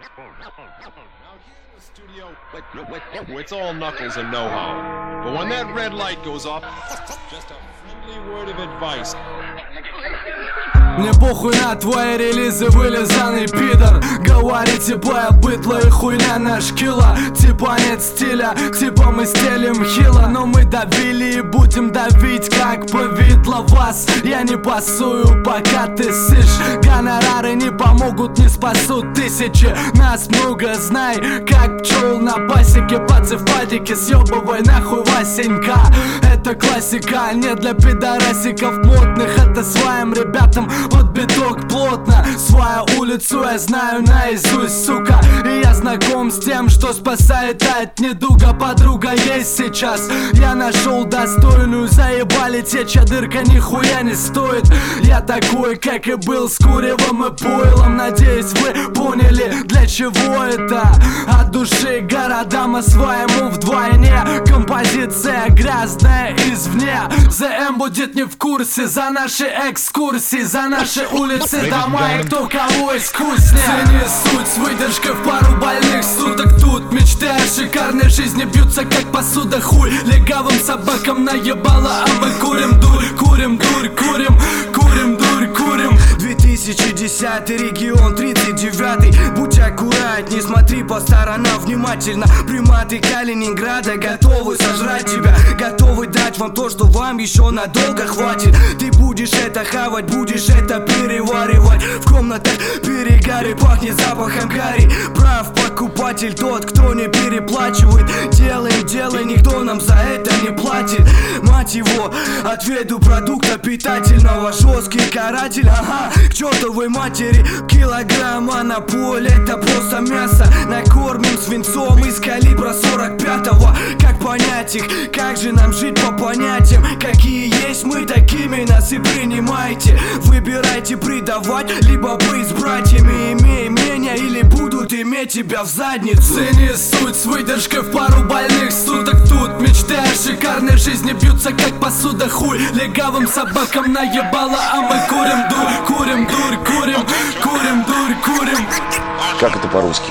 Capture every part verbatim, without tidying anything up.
It's all knuckles and know-how. But when that red light goes off, just a friendly word of advice. Мне похуй на твои релизы, вылизанный пидор. Говорит, типа я быдло и хуйня наш килла. Типа нет стиля, типа мы стелим хило. Но мы давили и будем давить, как повидло вас. Я не пасую, пока ты сышь. Гонорары не помогут, не спасут тысячи. Нас много, знай, как пчел на пасеке. Пацы в падике, съебывай нахуй Васенька. Это классика, не для пидорасиков модных. Это своим ребятам вот биток плотно. Свою улицу я знаю наизусть, сука. И я знаком с тем, что спасает от недуга. Подруга есть сейчас. Я нашел достойную, заебали те, чья дырка нихуя не стоит. Я такой, как и был, с куревом и пойлом. Надеюсь, вы поняли, для чего это. От души городам своему вдвойне. Композиция грязная извне. зе эм будет не в курсе за наши экскурсии, за наши улицы, дома и кто кого искуснее. Цени суть с выдержкой в пару больных суток. Тут мечты о шикарной жизни бьются как посуда. Хуй легавым собакам наебало, а мы курим дурь, курим дурь, курим, курим дурь, курим. две тысячи десятый, регион тридцать девятый. Будь аккуратней, смотри по сторонам внимательно. Приматы Калининграда готовы сожрать тебя, готовы дать вам то, что вам еще надолго хватит. Ты будешь это хавать, будешь это переваривать. В комнатах перегаре пахнет запахом гари. Прав покупатель тот, кто не переплачивает. Делаем дело, никто нам за это не платит. Мать его, отведу продукта питательного. Жесткий каратель, ага, к чертовой матери. Килограмма на поле, это просто мясо. Накормим свинцом из калибра сорок пятого. Как понять их, как же нам жить по понятиям? Какие есть мы, такими нас и принимайте. Выбирайте предавать, либо быть с братьями. Имей меня или будут иметь тебя в задницу. Цени суть с выдержкой в пару больных суток. Тут мечты о шикарной жизни бьются как посуда. Хуй легавым собакам наебало, а мы курим дурь, курим дурь, курим, курим дурь, курим. Как это по-русски?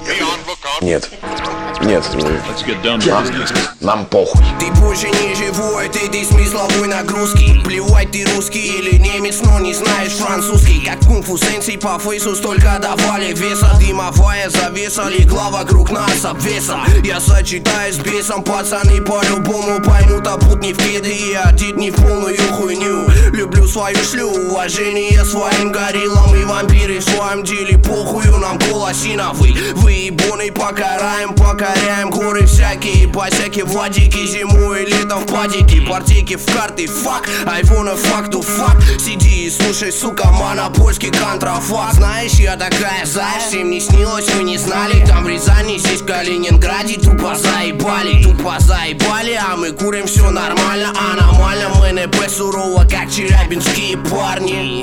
Нет. Нет, нам, нам похуй. Ты больше не живой, ты, ты смысловой нагрузки. Плевать, ты русский или немец, но не знаешь французский. Как кунг-фу сенсей по фейсу столько давали веса. Дымовая завеса легла вокруг нас обвеса. Я сочетаюсь с бесом, пацаны по-любому поймут. А путь не в кеды и одет не в полную хуйню. Люблю свою шлю, уважение своим гориллам. И вампиры в своем деле, похую нам голосиновый. Выебоны покараем, покоряем горы всякие. Босяки в владике, зимой и летом в падике. Партийки в карты, фак, айфона fuck to fuck. Сиди и слушай, сука, монопольский контрафакт. Знаешь, я такая зая, всем не снилось, вы не знали. Там в Рязани, здесь в Калининграде тупо заебали, тупо заебали. А мы курим, все нормально, аномально. Мы эн пэ сурово, как челябинские парни.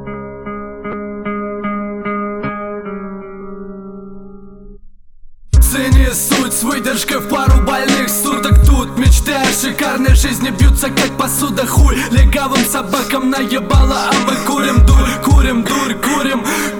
Цени суть с выдержкой в пару больных суток. Тут мечты о шикарной жизни бьются как посуда. Хуй легавым собакам наебало, а мы курим дурь, курим дурь, курим,